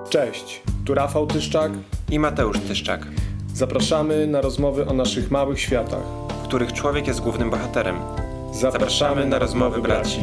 Cześć, tu Rafał Tyszczak i Mateusz Tyszczak. Zapraszamy na rozmowy o naszych małych światach, w których człowiek jest głównym bohaterem. Zapraszamy na rozmowy braci.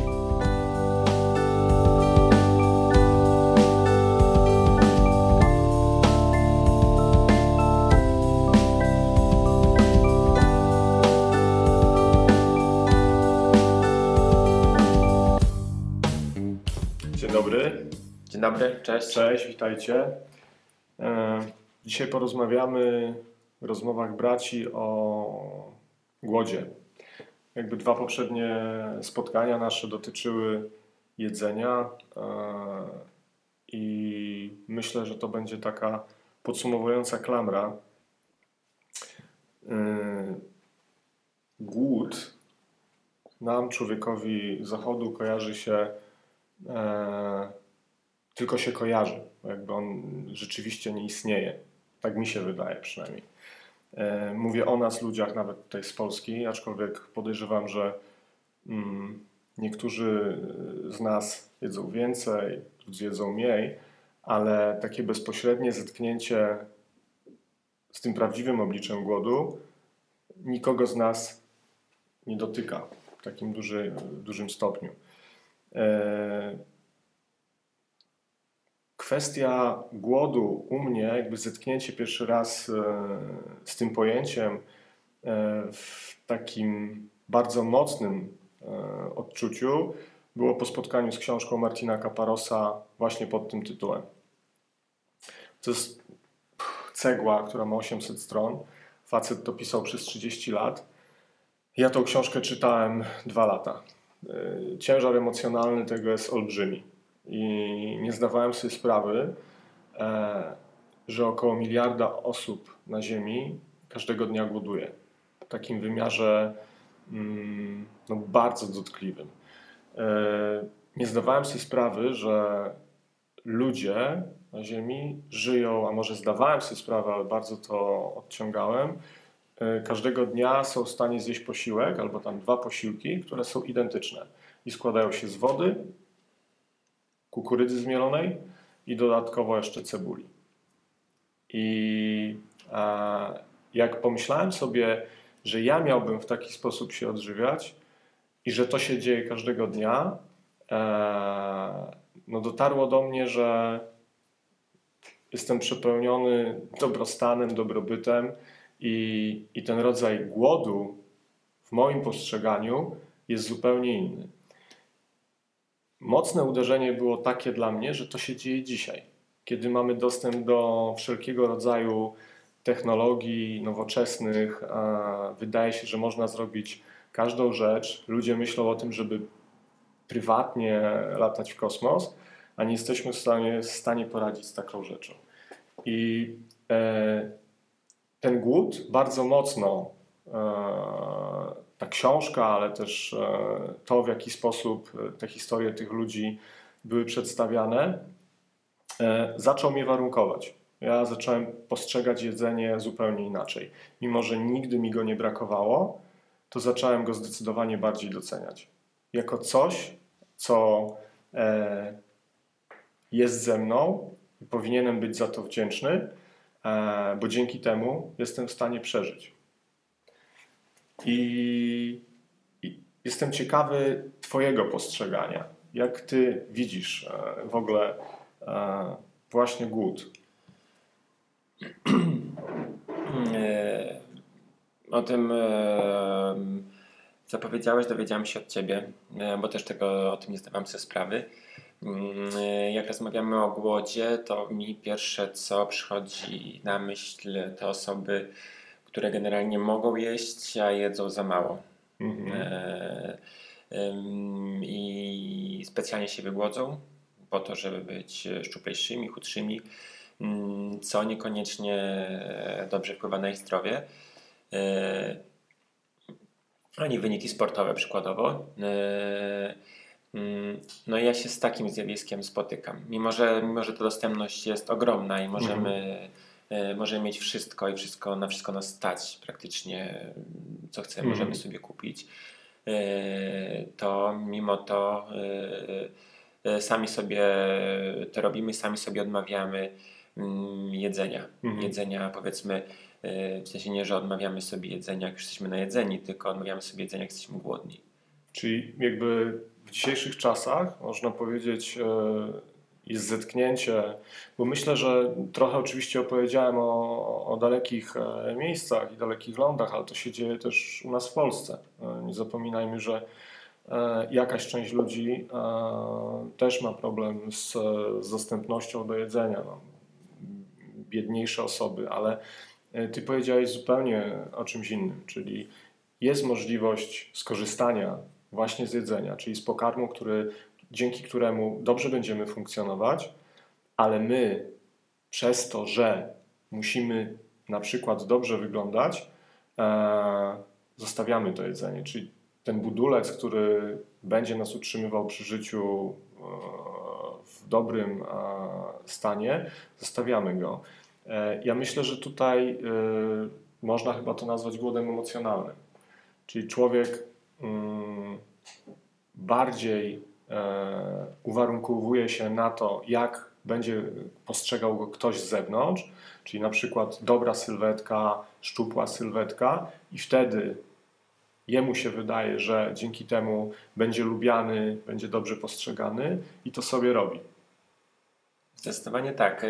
Dzień dobry. Dzień dobry, cześć. Cześć, witajcie. Dzisiaj porozmawiamy w rozmowach braci o głodzie. Jakby dwa poprzednie spotkania nasze dotyczyły jedzenia i myślę, że to będzie taka podsumowująca klamra. Głód nam, człowiekowi Zachodu, kojarzy się, tylko się kojarzy, jakby on rzeczywiście nie istnieje. Tak mi się wydaje przynajmniej. Mówię o nas, ludziach, nawet tutaj z Polski, aczkolwiek podejrzewam, że niektórzy z nas jedzą więcej, drudzy jedzą mniej, ale takie bezpośrednie zetknięcie z tym prawdziwym obliczem głodu nikogo z nas nie dotyka w takim dużym stopniu. Kwestia głodu u mnie, jakby zetknięcie pierwszy raz z tym pojęciem w takim bardzo mocnym odczuciu było po spotkaniu z książką Martina Kaparosa właśnie pod tym tytułem. To jest cegła, która ma 800 stron. Facet to pisał przez 30 lat. Ja tą książkę czytałem 2 lata. Ciężar emocjonalny tego jest olbrzymi. I nie zdawałem sobie sprawy, że około 1 miliarda osób na Ziemi każdego dnia głoduje. W takim wymiarze bardzo dotkliwym. Nie zdawałem sobie sprawy, że ludzie na Ziemi żyją, a może zdawałem sobie sprawę, ale bardzo to odciągałem, każdego dnia są w stanie zjeść posiłek, albo tam 2 posiłki, które są identyczne i składają się z wody, kukurydzy zmielonej i dodatkowo jeszcze cebuli. I jak pomyślałem sobie, że ja miałbym w taki sposób się odżywiać i że to się dzieje każdego dnia, dotarło do mnie, że jestem przepełniony dobrostanem, dobrobytem i ten rodzaj głodu w moim postrzeganiu jest zupełnie inny. Mocne uderzenie było takie dla mnie, że to się dzieje dzisiaj, kiedy mamy dostęp do wszelkiego rodzaju technologii nowoczesnych. Wydaje się, że można zrobić każdą rzecz. Ludzie myślą o tym, żeby prywatnie latać w kosmos, a nie jesteśmy w stanie poradzić z taką rzeczą. I ten głód bardzo mocno, ta książka, ale też to, w jaki sposób te historie tych ludzi były przedstawiane, zaczął mnie warunkować. Ja zacząłem postrzegać jedzenie zupełnie inaczej. Mimo że nigdy mi go nie brakowało, to zacząłem go zdecydowanie bardziej doceniać. Jako coś, co jest ze mną i powinienem być za to wdzięczny, bo dzięki temu jestem w stanie przeżyć. I jestem ciekawy Twojego postrzegania. Jak Ty widzisz w ogóle właśnie głód? O tym, co powiedziałeś, dowiedziałem się od Ciebie, bo też o tym nie zdawałem sobie sprawy. Jak rozmawiamy o głodzie, to mi pierwsze, co przychodzi na myśl, to osoby, które generalnie mogą jeść, a jedzą za mało. I specjalnie się wygłodzą po to, żeby być szczuplejszymi, chudszymi, co niekoniecznie dobrze wpływa na ich zdrowie. Ani wyniki sportowe przykładowo. No i ja się z takim zjawiskiem spotykam. Mimo że ta dostępność jest ogromna i możemy mieć wszystko i na wszystko nas stać praktycznie, co chcemy, możemy sobie kupić, to mimo to sami sobie to robimy, sami sobie odmawiamy jedzenia. Jedzenia, powiedzmy, w sensie nie, że odmawiamy sobie jedzenia, jak już jesteśmy najedzeni, tylko odmawiamy sobie jedzenia, jak jesteśmy głodni. Czyli jakby w dzisiejszych czasach, można powiedzieć, jest zetknięcie, bo myślę, że trochę oczywiście opowiedziałem o dalekich miejscach i dalekich lądach, ale to się dzieje też u nas w Polsce. Nie zapominajmy, że jakaś część ludzi też ma problem z dostępnością do jedzenia. No, biedniejsze osoby, ale ty powiedziałeś zupełnie o czymś innym, czyli jest możliwość skorzystania właśnie z jedzenia, czyli z pokarmu, dzięki któremu dobrze będziemy funkcjonować, ale my przez to, że musimy na przykład dobrze wyglądać, zostawiamy to jedzenie, czyli ten budulec, który będzie nas utrzymywał przy życiu w dobrym stanie, zostawiamy go. Ja myślę, że tutaj można chyba to nazwać głodem emocjonalnym. Czyli człowiek bardziej uwarunkowuje się na to, jak będzie postrzegał go ktoś z zewnątrz, czyli na przykład dobra sylwetka, szczupła sylwetka i wtedy jemu się wydaje, że dzięki temu będzie lubiany, będzie dobrze postrzegany i to sobie robi. Zdecydowanie tak.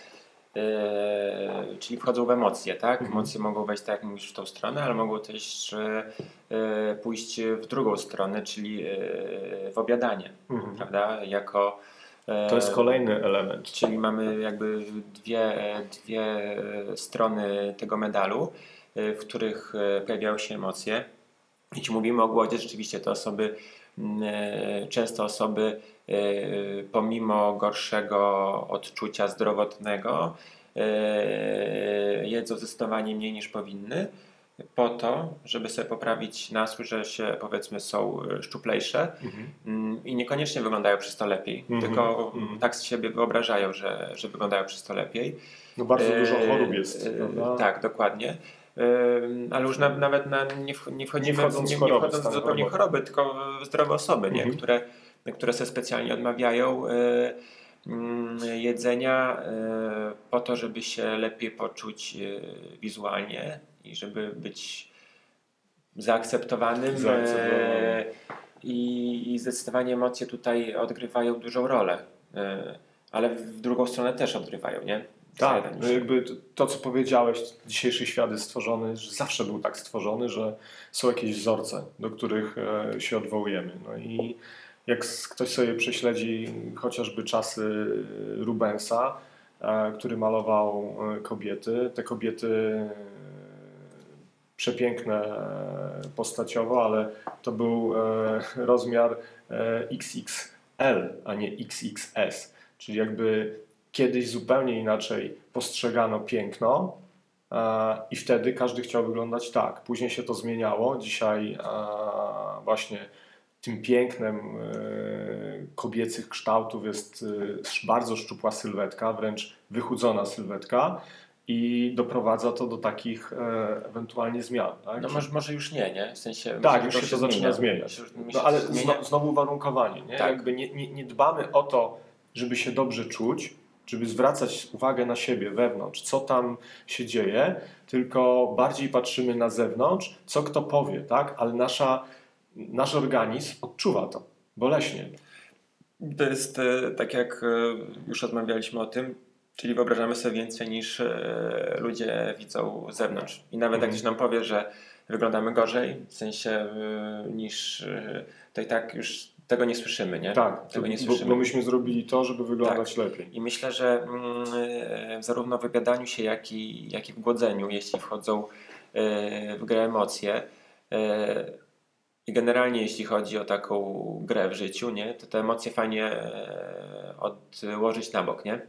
Czyli wchodzą w emocje, tak? Emocje mogą wejść, tak jak mówisz, w tą stronę, ale mogą też pójść w drugą stronę, czyli w obiadanie, prawda? To jest kolejny element. Czyli mamy jakby dwie strony tego medalu, w których pojawiają się emocje. Jeśli mówimy o głodzie, rzeczywiście te osoby, często osoby pomimo gorszego odczucia zdrowotnego jedzą zdecydowanie mniej niż powinny po to, żeby sobie poprawić nastrój, że się powiedzmy są szczuplejsze i niekoniecznie wyglądają przez to lepiej, tylko tak z siebie wyobrażają, że wyglądają przez to lepiej. No bardzo dużo chorób jest, prawda? Tak, dokładnie. Ale już nawet nie wchodzimy nie wchodząc w zupełnie choroby, tylko zdrowe osoby, nie? Które sobie specjalnie odmawiają jedzenia po to, żeby się lepiej poczuć wizualnie i żeby być zaakceptowanym. I zdecydowanie emocje tutaj odgrywają dużą rolę, ale w drugą stronę też odgrywają, nie? Tak, no jakby to, co powiedziałeś, dzisiejszy świat jest stworzony, że zawsze był tak stworzony, że są jakieś wzorce, do których się odwołujemy. No i jak ktoś sobie prześledzi chociażby czasy Rubensa, który malował kobiety, te kobiety przepiękne postaciowo, ale to był rozmiar XXL, a nie XXS, czyli jakby kiedyś zupełnie inaczej postrzegano piękno i wtedy każdy chciał wyglądać tak. Później się to zmieniało. Dzisiaj właśnie tym pięknem kobiecych kształtów jest bardzo szczupła sylwetka, wręcz wychudzona sylwetka i doprowadza to do takich ewentualnie zmian. Tak? No może już nie? W sensie tak, już się to zaczyna zmieniać. No, ale znowu warunkowanie. Nie? Tak. Jakby nie dbamy o to, żeby się dobrze czuć, żeby zwracać uwagę na siebie wewnątrz, co tam się dzieje, tylko bardziej patrzymy na zewnątrz, co kto powie, tak? Ale nasz organizm odczuwa to boleśnie. To jest tak jak już rozmawialiśmy o tym, czyli wyobrażamy sobie więcej niż ludzie widzą z zewnątrz. I nawet jak ktoś nam powie, że wyglądamy gorzej, w sensie niż to i tak już tego nie słyszymy, nie? Tak, tego nie słyszymy. Bo myśmy zrobili to, żeby wyglądać lepiej. I myślę, że zarówno w wygadaniu się, jak i w głodzeniu, jeśli wchodzą w grę emocje i generalnie jeśli chodzi o taką grę w życiu, nie, to te emocje fajnie odłożyć na bok, nie?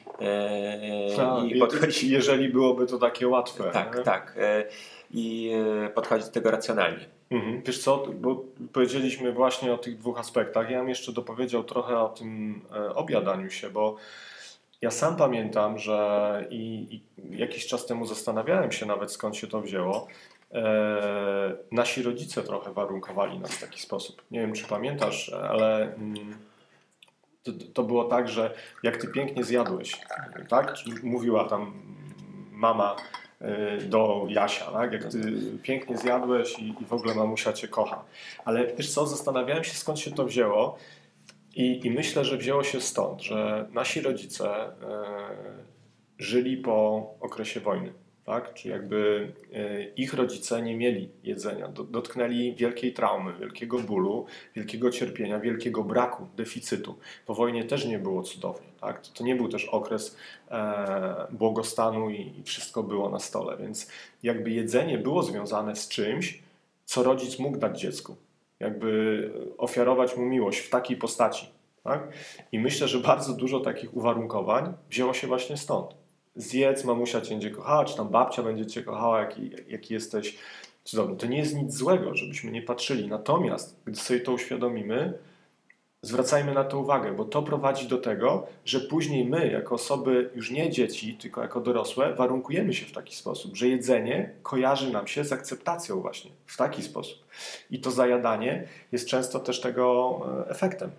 I podchodzić... Jeżeli byłoby to takie łatwe. Tak. I podchodzić do tego racjonalnie. Wiesz co, bo powiedzieliśmy właśnie o tych dwóch aspektach. Ja bym jeszcze dopowiedział trochę o tym obiadaniu się, bo ja sam pamiętam, że i jakiś czas temu zastanawiałem się nawet, skąd się to wzięło. Nasi rodzice trochę warunkowali nas w taki sposób. Nie wiem, czy pamiętasz, ale to było tak, że jak ty pięknie zjadłeś, tak? Mówiła tam mama do Jasia, tak? Jak ty pięknie zjadłeś i w ogóle mamusia cię kocha. Ale wiesz co, zastanawiałem się, skąd się to wzięło i myślę, że wzięło się stąd, że nasi rodzice żyli po okresie wojny. Tak? Czy jakby ich rodzice nie mieli jedzenia, dotknęli wielkiej traumy, wielkiego bólu, wielkiego cierpienia, wielkiego braku, deficytu. Po wojnie też nie było cudownie. Tak? To nie był też okres błogostanu i wszystko było na stole, więc jakby jedzenie było związane z czymś, co rodzic mógł dać dziecku. Jakby ofiarować mu miłość w takiej postaci. Tak? I myślę, że bardzo dużo takich uwarunkowań wzięło się właśnie stąd. Zjedz, mamusia cię będzie kochała, czy tam babcia będzie cię kochała, jaki jesteś cudowny. To nie jest nic złego, żebyśmy nie patrzyli. Natomiast, gdy sobie to uświadomimy, zwracajmy na to uwagę, bo to prowadzi do tego, że później my, jako osoby już nie dzieci, tylko jako dorosłe, warunkujemy się w taki sposób, że jedzenie kojarzy nam się z akceptacją właśnie w taki sposób. I to zajadanie jest często też tego efektem.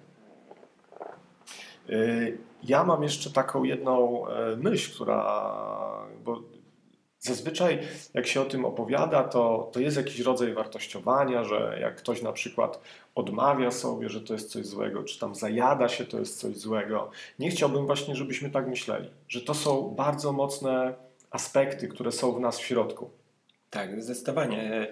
Ja mam jeszcze taką jedną myśl, bo zazwyczaj jak się o tym opowiada, to jest jakiś rodzaj wartościowania, że jak ktoś na przykład odmawia sobie, że to jest coś złego, czy tam zajada się, to jest coś złego. Nie chciałbym właśnie, żebyśmy tak myśleli, że to są bardzo mocne aspekty, które są w nas w środku. Tak, zdecydowanie.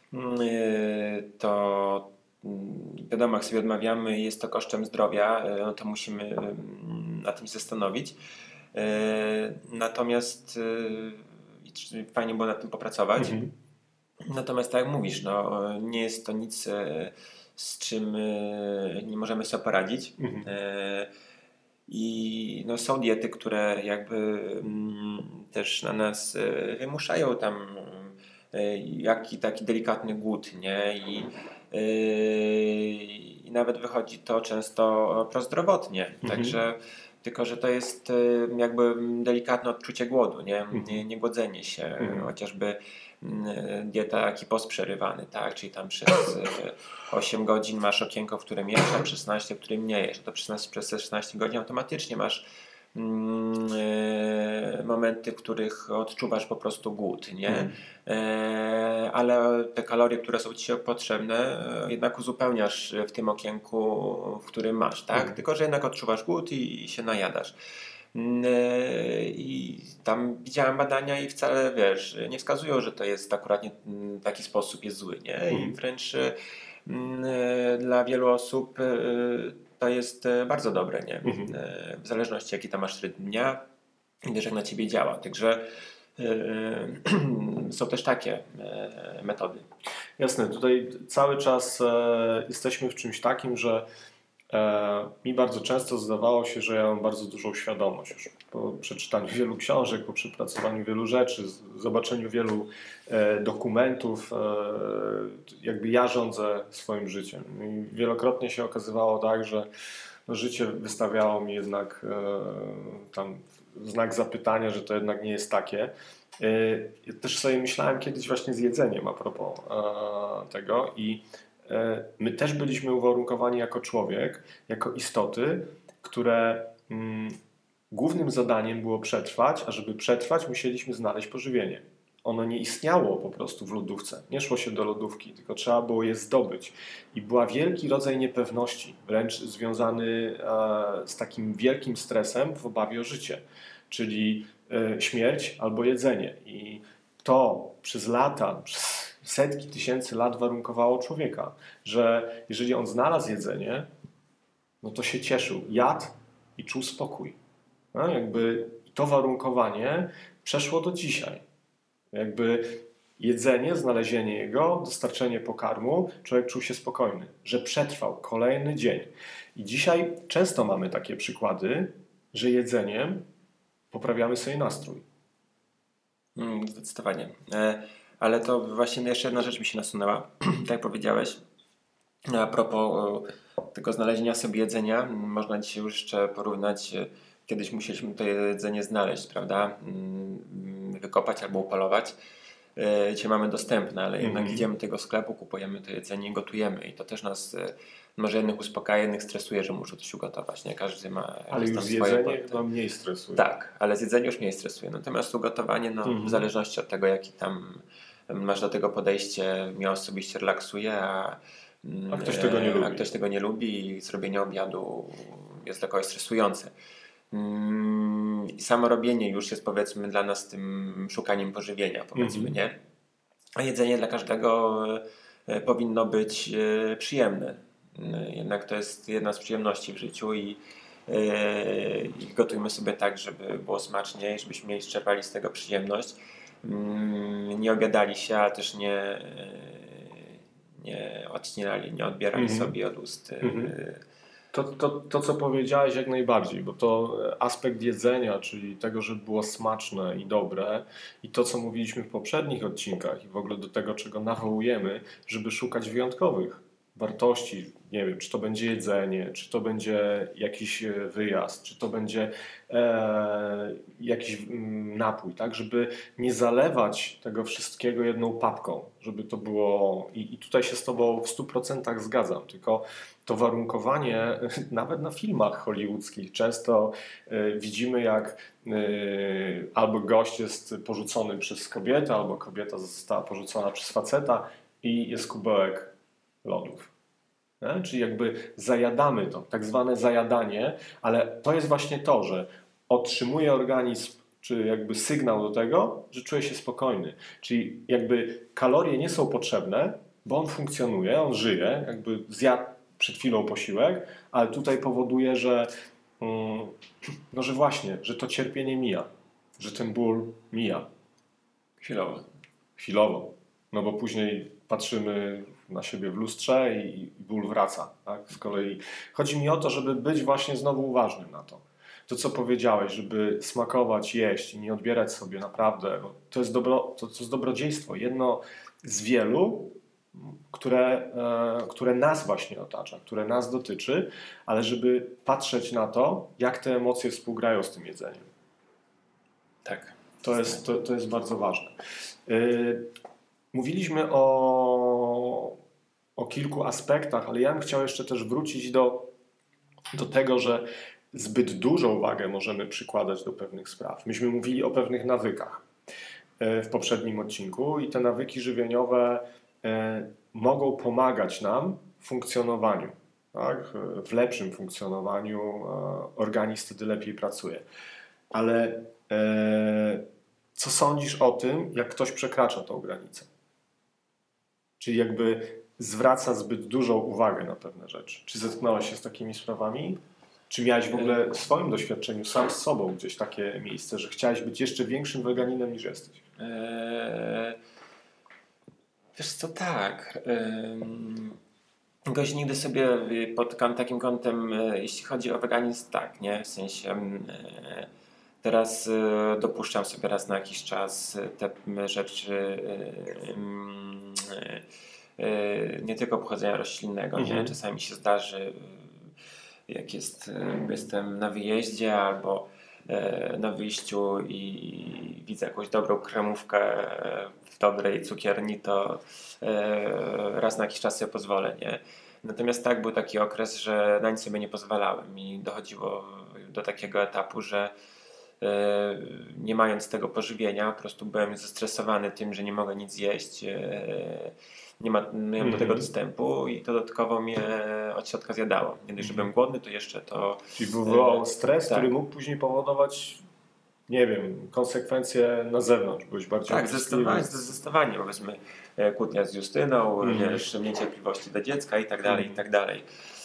To wiadomo, jak sobie odmawiamy i jest to kosztem zdrowia, no to musimy na tym się zastanowić. Natomiast fajnie było nad tym popracować. Natomiast tak jak mówisz, no, nie jest to nic, z czym nie możemy sobie poradzić. I no, są diety, które jakby też na nas wymuszają tam taki delikatny głód, nie? I nawet wychodzi to często prozdrowotnie. Także tylko, że to jest jakby delikatne odczucie głodu, nie głodzenie się, chociażby dieta taki post przerywany, tak? Czyli tam przez 8 godzin masz okienko, w którym jesz, a przez 16, w którym nie jesz. To przez 16 godzin automatycznie masz momenty, w których odczuwasz po prostu głód, nie? Ale te kalorie, które są ci potrzebne, jednak uzupełniasz w tym okienku, w którym masz, tak? Tylko, że jednak odczuwasz głód i się najadasz. I tam widziałem badania i wcale, wiesz, nie wskazują, że to jest akurat taki sposób jest zły, nie? I wręcz dla wielu osób to jest bardzo dobre, nie? W zależności jaki tam masz rytm dnia i też jak na ciebie działa. Także są też takie metody. Jasne, tutaj cały czas jesteśmy w czymś takim, że mi bardzo często zdawało się, że ja mam bardzo dużą świadomość już po przeczytaniu wielu książek, po przepracowaniu wielu rzeczy, zobaczeniu wielu dokumentów, jakby ja rządzę swoim życiem. I wielokrotnie się okazywało tak, że życie wystawiało mi jednak tam znak zapytania, że to jednak nie jest takie. Ja też sobie myślałem kiedyś właśnie z jedzeniem a propos tego i my też byliśmy uwarunkowani jako człowiek, jako istoty, które głównym zadaniem było przetrwać, a żeby przetrwać musieliśmy znaleźć pożywienie. Ono nie istniało po prostu w lodówce, nie szło się do lodówki, tylko trzeba było je zdobyć. I był wielki rodzaj niepewności, wręcz związany z takim wielkim stresem w obawie o życie, czyli śmierć albo jedzenie. I to przez lata, przez setki tysięcy lat warunkowało człowieka, że jeżeli on znalazł jedzenie, no to się cieszył, jadł i czuł spokój. No, jakby to warunkowanie przeszło do dzisiaj. Jakby jedzenie, znalezienie jego, dostarczenie pokarmu, człowiek czuł się spokojny, że przetrwał kolejny dzień. I dzisiaj często mamy takie przykłady, że jedzeniem poprawiamy sobie nastrój. Zdecydowanie. Ale to właśnie jeszcze jedna rzecz mi się nasunęła, tak jak powiedziałeś, a propos tego znalezienia sobie jedzenia, można dzisiaj już jeszcze porównać, kiedyś musieliśmy to jedzenie znaleźć, prawda, wykopać albo upalować. Dzisiaj mamy dostępne, ale jednak idziemy do tego sklepu, kupujemy to jedzenie i gotujemy i to też nas może jednych uspokaja, jednych stresuje, że muszą coś ugotować, nie? Każdy ma Ale jakieś już tam jedzenie swoje chyba mniej stresuje. Tak, ale zjedzenie już mniej stresuje. Natomiast ugotowanie, w zależności od tego, jaki tam masz do tego podejście, mnie osobiście relaksuje, A ktoś tego nie lubi. a ktoś tego nie lubi i zrobienie obiadu jest dla kogoś stresujące. I samo robienie już jest, powiedzmy, dla nas tym szukaniem pożywienia, powiedzmy, nie? A jedzenie dla każdego powinno być przyjemne. Jednak to jest jedna z przyjemności w życiu i gotujmy sobie tak, żeby było smacznie i żebyśmy czerpali z tego przyjemność. Nie obiadali się, ale też nie odcinali, nie odbierali sobie od ust. To, co powiedziałeś, jak najbardziej, bo to aspekt jedzenia, czyli tego, żeby było smaczne i dobre, i to, co mówiliśmy w poprzednich odcinkach, i w ogóle do tego, czego nawołujemy, żeby szukać wyjątkowych wartości. Nie wiem, czy to będzie jedzenie, czy to będzie jakiś wyjazd, czy to będzie jakiś napój, tak, żeby nie zalewać tego wszystkiego jedną papką, żeby to było, i tutaj się z Tobą w 100% zgadzam, tylko to warunkowanie, nawet na filmach hollywoodzkich, często widzimy, jak albo gość jest porzucony przez kobietę, albo kobieta została porzucona przez faceta i jest kubełek lodów. Nie? Czyli jakby zajadamy to, tak zwane zajadanie, ale to jest właśnie to, że otrzymuje organizm, czy jakby sygnał do tego, że czuje się spokojny. Czyli jakby kalorie nie są potrzebne, bo on funkcjonuje, on żyje, jakby zjadł przed chwilą posiłek, ale tutaj powoduje, że no, że właśnie, że to cierpienie mija, że ten ból mija. Chwilowo. No bo później patrzymy na siebie w lustrze i ból wraca. Tak? Z kolei chodzi mi o to, żeby być właśnie znowu uważnym na to. To, co powiedziałeś, żeby smakować, jeść i nie odbierać sobie naprawdę, no, to jest dobrodziejstwo. Jedno z wielu, które nas właśnie otacza, które nas dotyczy, ale żeby patrzeć na to, jak te emocje współgrają z tym jedzeniem. Tak. To jest bardzo ważne. Mówiliśmy o kilku aspektach, ale ja bym chciał jeszcze też wrócić do tego, że zbyt dużą wagę możemy przykładać do pewnych spraw. Myśmy mówili o pewnych nawykach w poprzednim odcinku i te nawyki żywieniowe mogą pomagać nam w funkcjonowaniu, tak? W lepszym funkcjonowaniu. Organizm wtedy lepiej pracuje. Ale co sądzisz o tym, jak ktoś przekracza tą granicę? Czyli jakby zwraca zbyt dużą uwagę na pewne rzeczy. Czy zetknąłeś się z takimi sprawami? Czy miałeś w ogóle w swoim doświadczeniu sam z sobą gdzieś takie miejsce, że chciałeś być jeszcze większym weganinem niż jesteś? Wiesz co, tak. Jakoś nigdy sobie pod takim kątem, jeśli chodzi o weganizm, tak, nie? W sensie teraz dopuszczam sobie raz na jakiś czas te rzeczy nie tylko pochodzenia roślinnego, nie? Czasami się zdarzy, jak jestem na wyjeździe albo na wyjściu i widzę jakąś dobrą kremówkę w dobrej cukierni, to raz na jakiś czas sobie pozwolę, nie? Natomiast tak, był taki okres, że na nic sobie nie pozwalałem i dochodziło do takiego etapu, że nie mając tego pożywienia, po prostu byłem zestresowany tym, że nie mogę nic jeść, nie miałem do tego dostępu i to dodatkowo mnie od środka zjadało. Nie dość, że byłem głodny, to jeszcze to... Czyli wywołał stres, tak. który mógł później powodować, nie wiem, konsekwencje na zewnątrz. Byłeś bardziej Tak, zdecydowanie. Powiedzmy kłótnia z Justyną, niecierpliwości do dziecka i tak dalej, i tak dalej.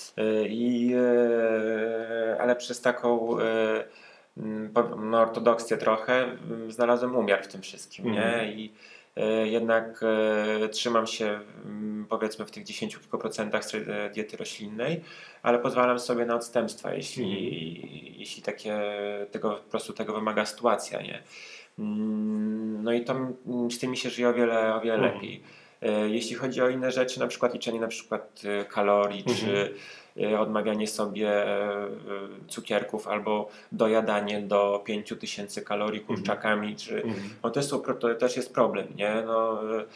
Ale przez taką ortodoksję trochę znalazłem umiar w tym wszystkim, nie? I jednak trzymam się powiedzmy w tych 10 kilku procentach diety roślinnej, ale pozwalam sobie na odstępstwa, jeśli po prostu tego wymaga sytuacja, nie? No i z tym mi się żyje o wiele lepiej. Jeśli chodzi o inne rzeczy, na przykład liczenie na przykład kalorii, czy odmawianie sobie cukierków albo dojadanie do 5000 kalorii kurczakami, to też jest problem, nie? No,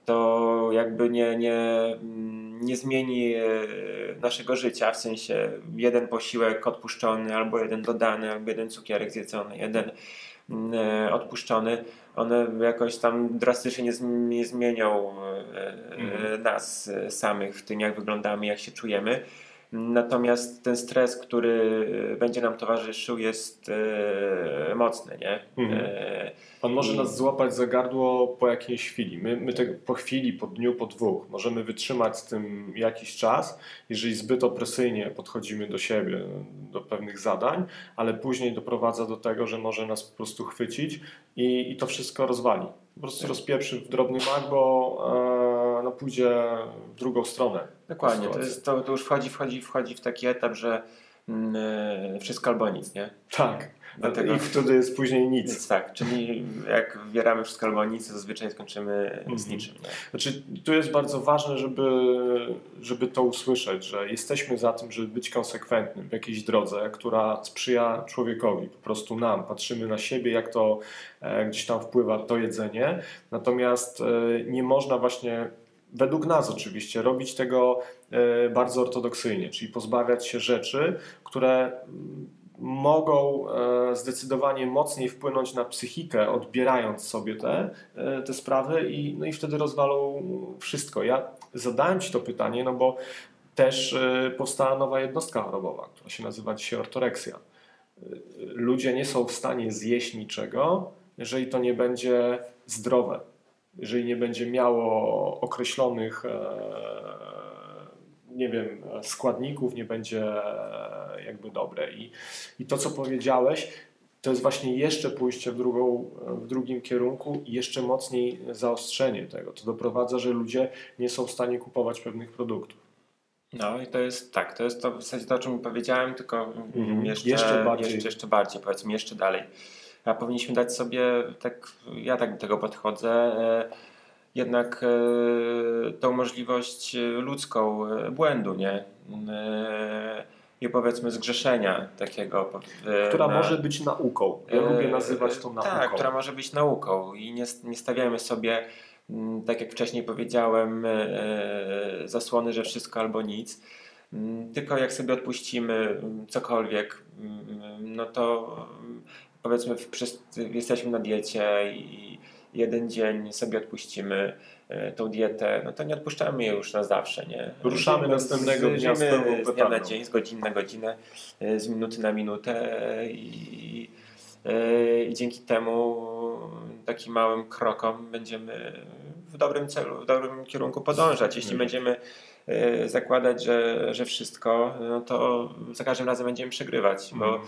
to jakby nie zmieni naszego życia, w sensie jeden posiłek odpuszczony, albo jeden dodany, albo jeden cukierek zjedzony, jeden odpuszczony, one jakoś tam drastycznie nie zmienią nas samych w tym, jak wyglądamy, jak się czujemy. Natomiast ten stres, który będzie nam towarzyszył, jest mocny, nie? On może nas złapać za gardło po jakiejś chwili. My po chwili, po dniu, po dwóch możemy wytrzymać z tym jakiś czas, jeżeli zbyt opresyjnie podchodzimy do siebie, do pewnych zadań, ale później doprowadza do tego, że może nas po prostu chwycić i to wszystko rozwali. Po prostu rozpieprzy w drobny mak, bo pójdzie w drugą stronę. Dokładnie, to już wchodzi w taki etap, że wszystko albo nic, nie? Tak, Dlatego, i wtedy jest później nic. Więc tak, czyli jak wybieramy wszystko albo nic, to zazwyczaj skończymy z niczym. Nie? Znaczy, tu jest bardzo ważne, żeby to usłyszeć, że jesteśmy za tym, żeby być konsekwentnym w jakiejś drodze, która sprzyja człowiekowi, po prostu nam. Patrzymy na siebie, jak to gdzieś tam wpływa to jedzenie, natomiast nie można właśnie, według nas oczywiście, robić tego bardzo ortodoksyjnie, czyli pozbawiać się rzeczy, które mogą zdecydowanie mocniej wpłynąć na psychikę, odbierając sobie te sprawy i wtedy rozwalą wszystko. Ja zadałem Ci to pytanie, no bo też powstała nowa jednostka chorobowa, która się nazywa dzisiaj ortoreksja. Ludzie nie są w stanie zjeść niczego, jeżeli to nie będzie zdrowe, jeżeli nie będzie miało określonych składników, nie będzie jakby dobre. I to, co powiedziałeś, to jest właśnie jeszcze pójście w drugim kierunku i jeszcze mocniej zaostrzenie tego. To doprowadza, że ludzie nie są w stanie kupować pewnych produktów. No i to jest tak, to jest to w zasadzie to, o czym powiedziałem, tylko jeszcze bardziej, powiedzmy, jeszcze dalej. A powinniśmy dać sobie, ja tak do tego podchodzę, jednak tą możliwość ludzką błędu, nie? I powiedzmy zgrzeszenia takiego. Która może być nauką. Ja lubię nazywać to nauką. Tak, która może być nauką i nie stawiamy sobie, tak jak wcześniej powiedziałem, zasłony, że wszystko albo nic. Tylko jak sobie odpuścimy cokolwiek, no to powiedzmy jesteśmy na diecie i jeden dzień sobie odpuścimy tą dietę, no to nie odpuszczamy jej już na zawsze, nie? Ruszamy następnego dnia z pełną z dnia na dzień, z godziny na godzinę, z minuty na minutę i dzięki temu takim małym krokom będziemy w dobrym celu, w dobrym kierunku podążać. Jeśli będziemy zakładać, że wszystko, no to za każdym razem będziemy przegrywać, bo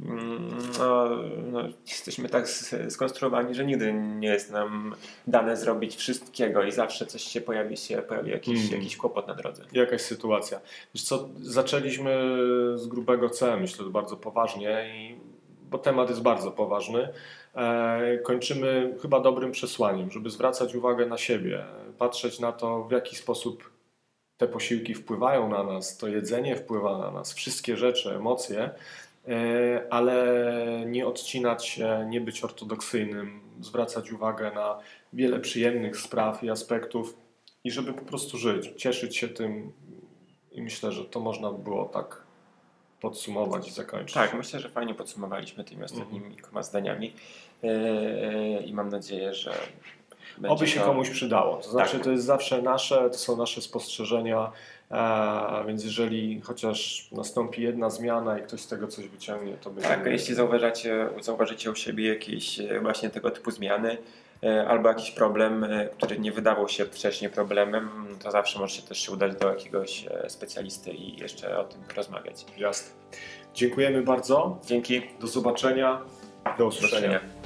jesteśmy tak skonstruowani, że nigdy nie jest nam dane zrobić wszystkiego i zawsze coś się pojawi jakiś kłopot na drodze. Jakaś sytuacja. Wiesz co, zaczęliśmy z grubego C, myślę, bardzo poważnie, bo temat jest bardzo poważny. Kończymy chyba dobrym przesłaniem, żeby zwracać uwagę na siebie, patrzeć na to, w jaki sposób te posiłki wpływają na nas, to jedzenie wpływa na nas, wszystkie rzeczy, emocje, ale nie odcinać się, nie być ortodoksyjnym, zwracać uwagę na wiele przyjemnych spraw i aspektów i żeby po prostu żyć, cieszyć się tym i myślę, że to można było tak podsumować i zakończyć. Tak, myślę, że fajnie podsumowaliśmy tymi ostatnimi zdaniami i mam nadzieję, że oby się komuś przydało. To znaczy, to jest zawsze nasze, to są nasze spostrzeżenia, więc jeżeli chociaż nastąpi jedna zmiana i ktoś z tego coś wyciągnie, to będzie... Tak, jeśli zauważycie u siebie jakieś właśnie tego typu zmiany albo jakiś problem, który nie wydawał się wcześniej problemem, to zawsze możecie też się udać do jakiegoś specjalisty i jeszcze o tym porozmawiać. Jasne. Dziękujemy bardzo. Dzięki. Do zobaczenia. Do usłyszenia.